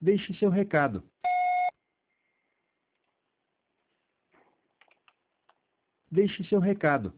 Deixe seu recado. Deixe seu recado.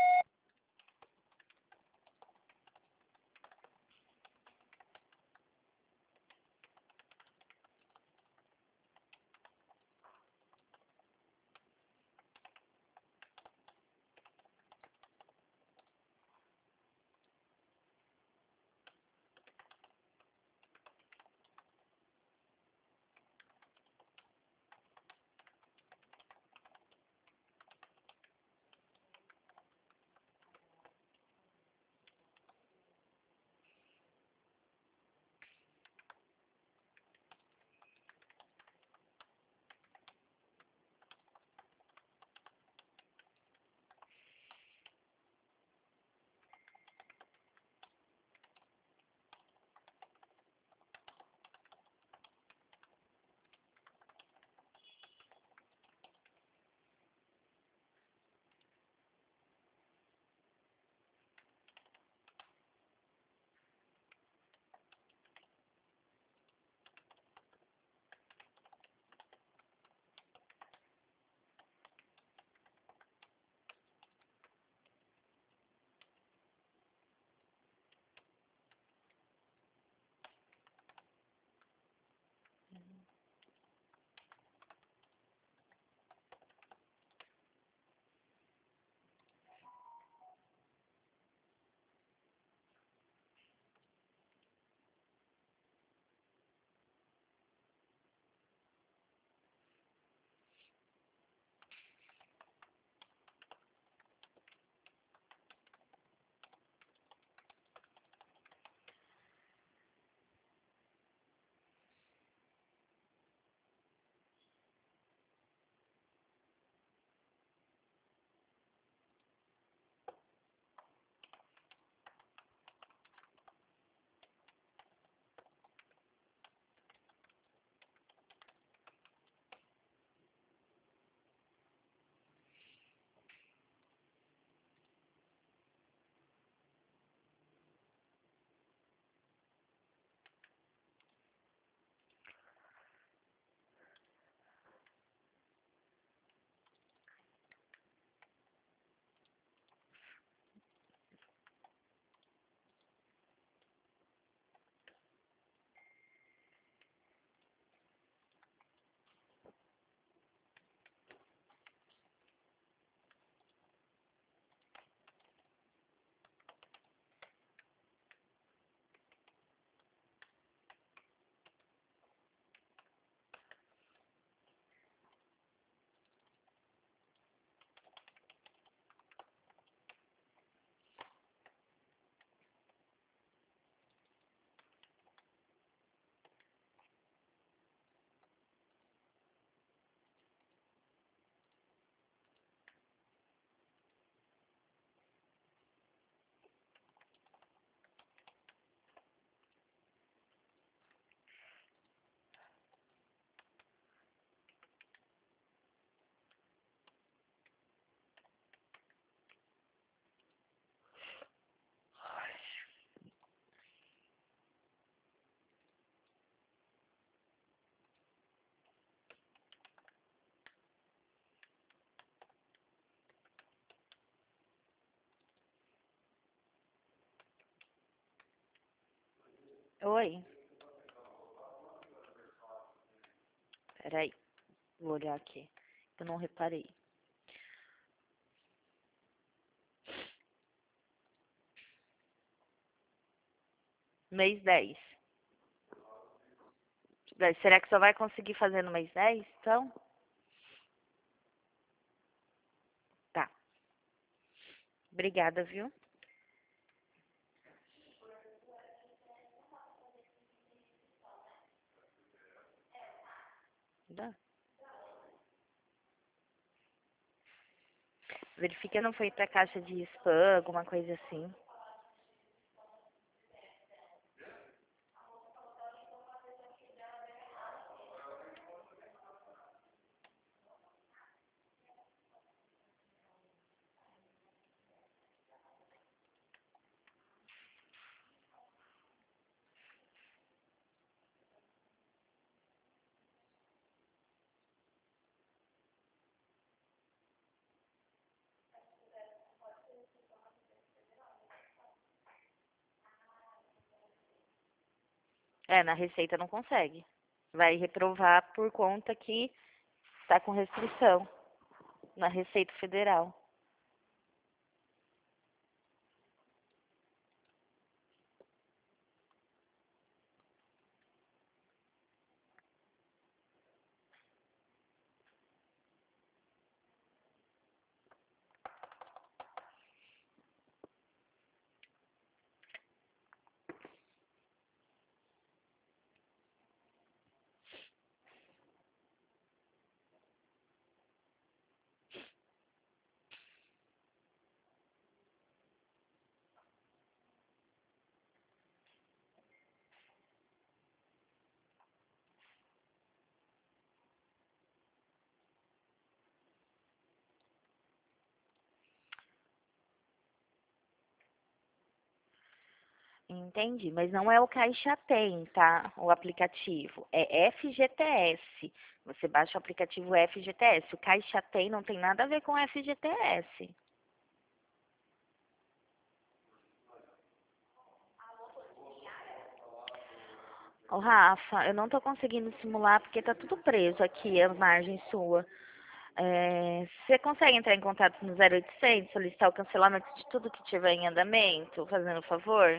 Oi. Peraí, vou olhar aqui. Eu não reparei. Mês 10. Será que só vai conseguir fazer no mês 10? Então, tá. Obrigada, viu? Dá. Verifica não foi pra caixa de spam, alguma coisa assim. Na Receita não consegue. Vai reprovar por conta que está com restrição na Receita Federal. Entendi, mas não é o Caixa Tem, tá? O aplicativo é FGTS. Você baixa o aplicativo FGTS. O Caixa Tem não tem nada a ver com FGTS. Ô, Rafa, eu não tô conseguindo simular porque tá tudo preso aqui, a margem sua. Você consegue entrar em contato no 0800, solicitar o cancelamento de tudo que tiver em andamento, fazendo favor?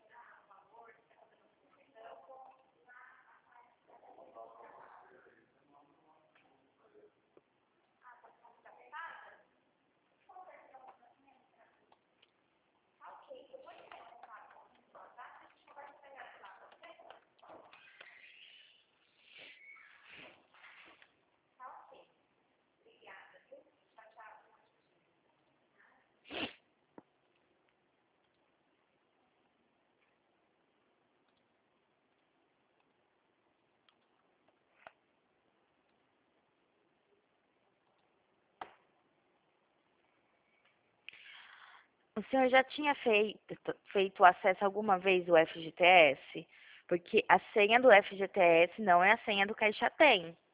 O senhor já tinha feito acesso alguma vez ao FGTS? Porque a senha do FGTS não é a senha do Caixa Tem.